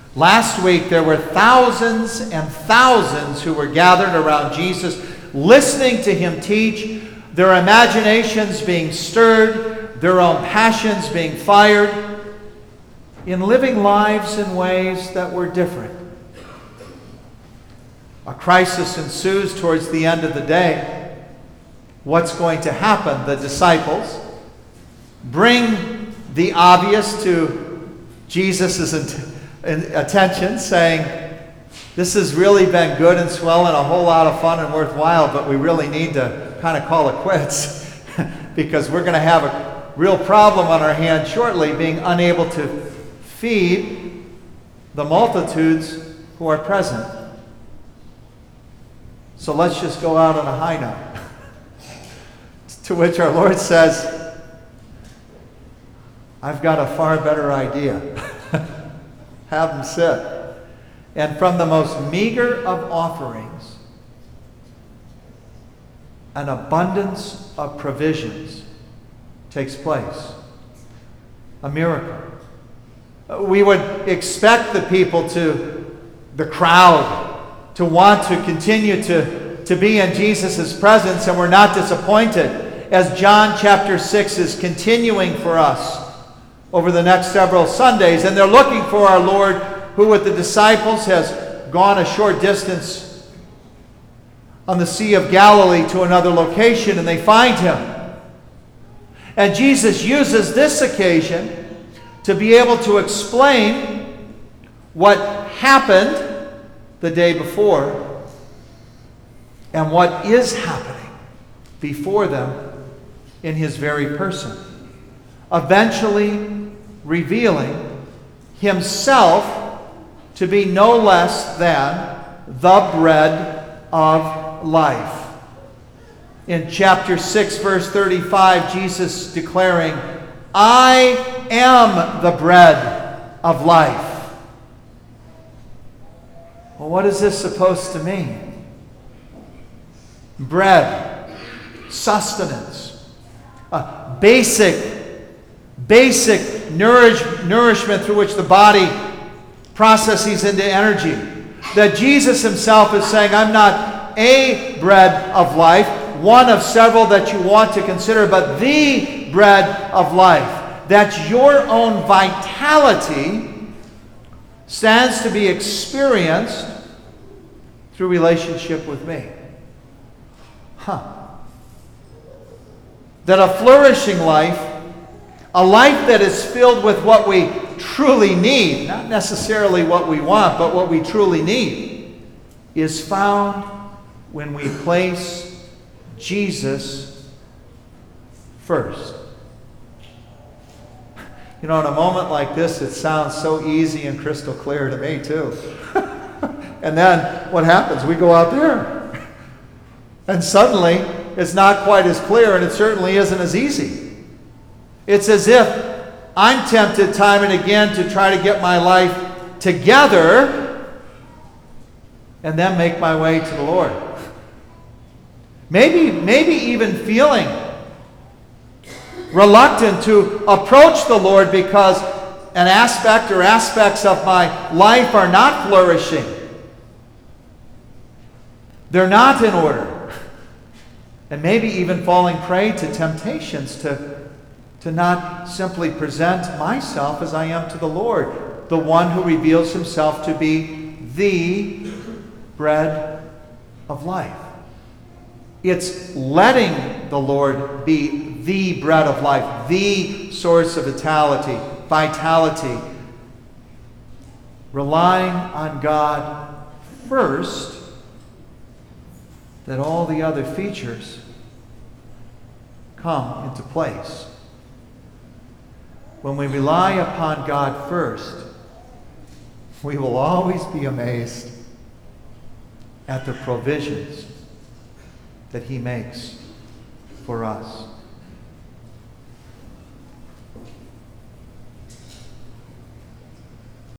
Last week, there were thousands and thousands who were gathered around Jesus, listening to him teach, their imaginations being stirred, their own passions being fired, in living lives in ways that were different. A crisis ensues towards the end of the day. What's going to happen? The disciples bring the obvious to Jesus' attention, saying, this has really been good and swell and a whole lot of fun and worthwhile, but we really need to kind of call it quits because we're going to have a real problem on our hands shortly, being unable to feed the multitudes who are present. So let's just go out on a high note. To which our Lord says, I've got a far better idea. Have them sit. And from the most meager of offerings, an abundance of provisions takes place. A miracle. We would expect the people the crowd, to want to continue to be in Jesus' presence, and we're not disappointed as John chapter 6 is continuing for us over the next several Sundays. And they're looking for our Lord, who with the disciples has gone a short distance on the Sea of Galilee to another location, and they find him. And Jesus uses this occasion to be able to explain what happened the day before and what is happening before them in his very person, eventually revealing himself to be no less than the bread of life. In chapter 6, verse 35, Jesus declaring, I am the bread of life. Well, what is this supposed to mean? Bread, sustenance, basic nourishment through which the body processes into energy. That Jesus himself is saying, I'm not a bread of life, one of several that you want to consider, but the bread of life. That your own vitality stands to be experienced through relationship with me. That a flourishing life, a life that is filled with what we truly need, not necessarily what we want, but what we truly need, is found when we place Jesus first. You know, in a moment like this, it sounds so easy and crystal clear to me, too. And then what happens? We go out there. And suddenly, it's not quite as clear, and it certainly isn't as easy. It's as if I'm tempted time and again to try to get my life together and then make my way to the Lord. Maybe even feeling reluctant to approach the Lord because an aspect or aspects of my life are not flourishing. They're not in order. And maybe even falling prey to temptations to not simply present myself as I am to the Lord, the one who reveals himself to be the bread of life. It's letting the Lord be the bread of life, the source of vitality, relying on God first, that all the other features come into place. When we rely upon God first, we will always be amazed at the provisions that he makes for us.